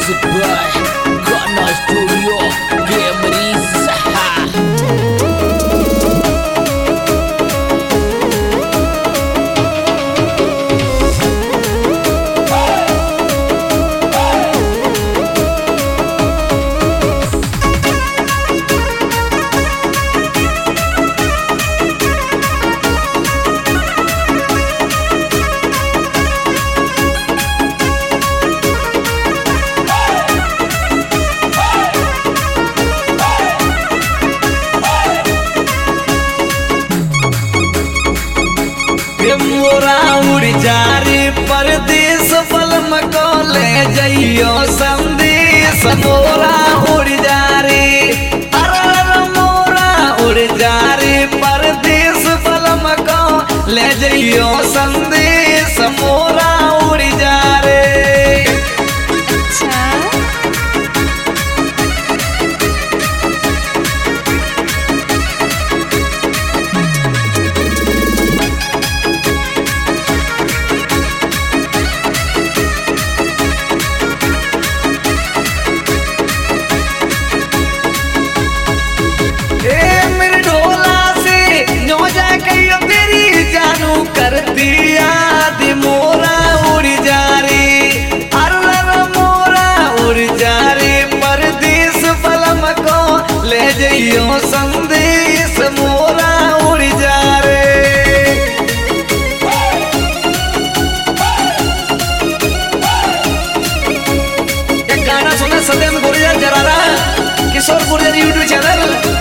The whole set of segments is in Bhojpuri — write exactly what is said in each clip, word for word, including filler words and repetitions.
Music by Ghana Studio Gamery Saha. मोरा उड़ जारी परदेश पलम को ले जइयो संदेश मोरा उड़ जारी अरे मोरा उड़ जारी परदेश पलम को ले जइयो संदेश मोरा उड़ जारे। कर दिया दी मोरा उड़ जारी अरे मोरा उड़ जारी परदेश पलम को ले जइयो संदेश मोरा उड़ जारे। एक गाना सुना सत्येंद्र गुर्जर जरारा किशोर गुर्जर यूट्यूब चैनल।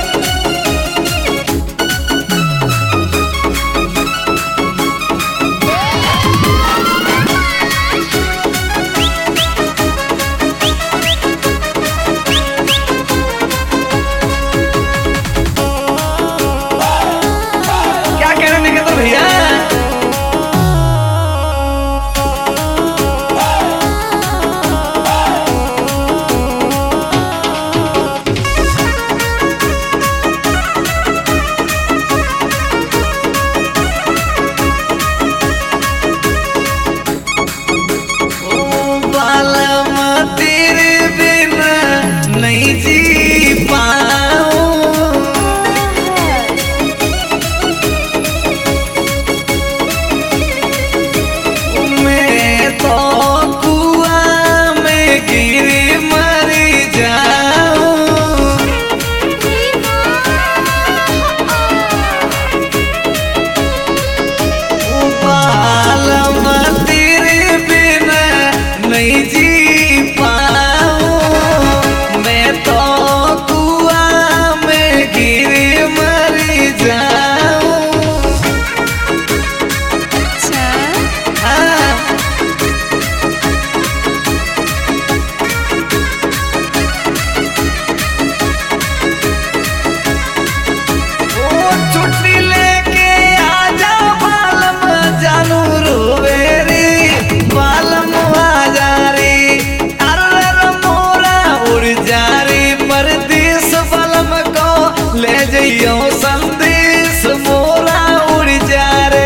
संदेश मोरा उड़ जारे।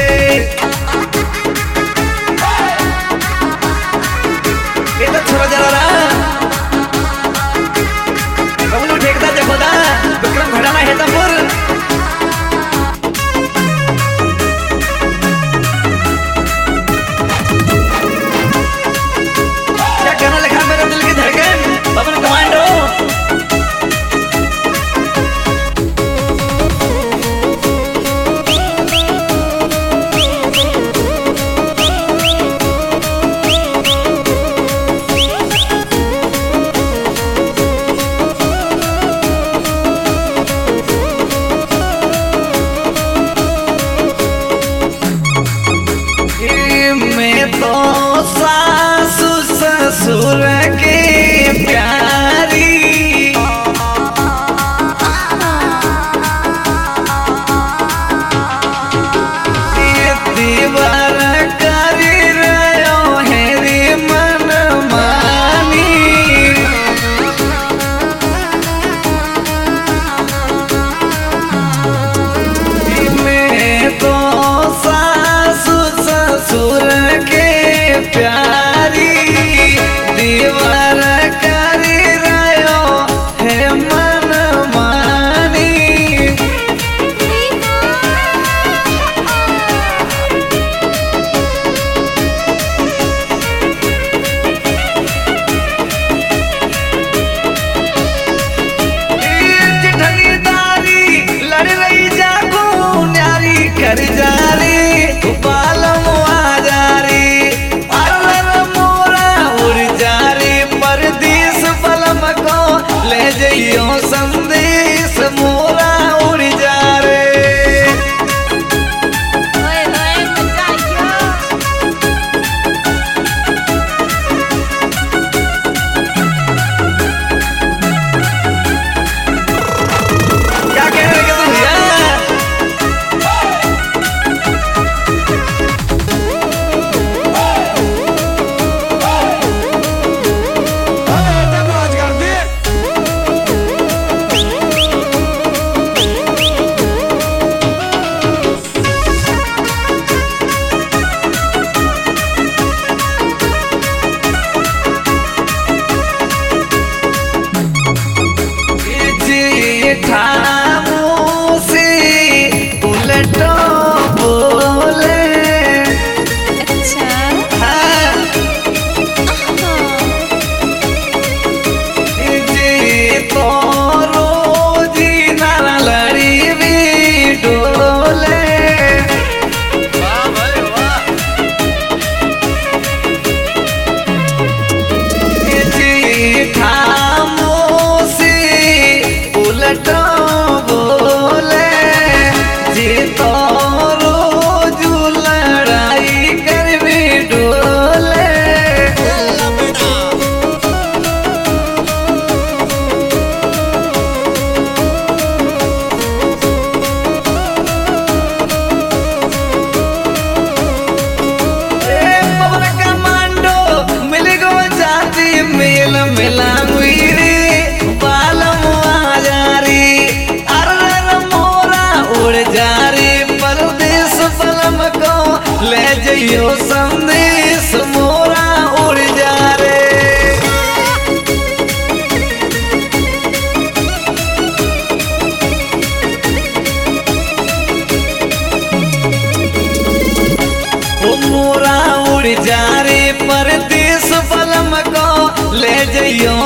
ये तो छोरा जरा कबूल ठेकदा जखोदा विक्रम घड़ाना है तंबुर क्या कहना लिखा मेरे दिल की धड़कन पवन कमांडो। जइयो संदेश मोरा उड़ जा रे। ओ मोरा उड़ जा रे परदेश बलम को ले जइयो